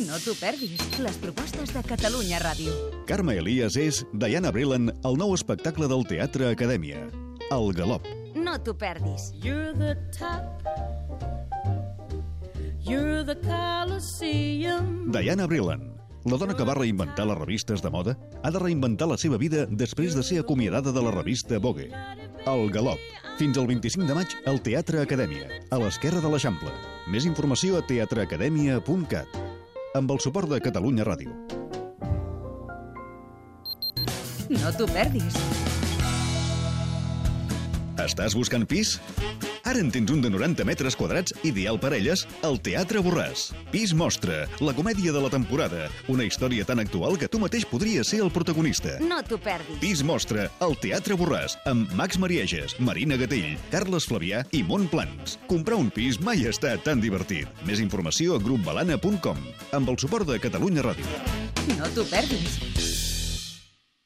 No t'ho perdis, les propostes de Catalunya Ràdio. Carme Elias és Diana Vreeland al nou espectacle del Teatre Acadèmia, El Galop. No t'ho perdis. You're the top. You're the Colosseum. Diana Vreeland, la dona que va reinventar les revistes de moda, ha de reinventar la seva vida després de ser acomiadada de la revista Vogue. El Galop, fins al 25 de maig al Teatre Acadèmia, a l'esquerra de l'Eixample. Més informació a teatreacademia.cat, amb el suport de Catalunya Ràdio. No t'ho perdis. Estàs buscant pis? Ara en tens un de 90 metres quadrats ideal per elles al Teatre Borràs. Pis Mostra, la comèdia de la temporada. Una història tan actual que tu mateix podries ser el protagonista. No t'ho perdis. Pis Mostra, al Teatre Borràs, amb Max Marieges, Marina Gatell, Carles Flavià i Montplans. Comprar un pis mai ha estat tan divertit. Més informació a grupbalana.com, amb el suport de Catalunya Ràdio. No t'ho perdis.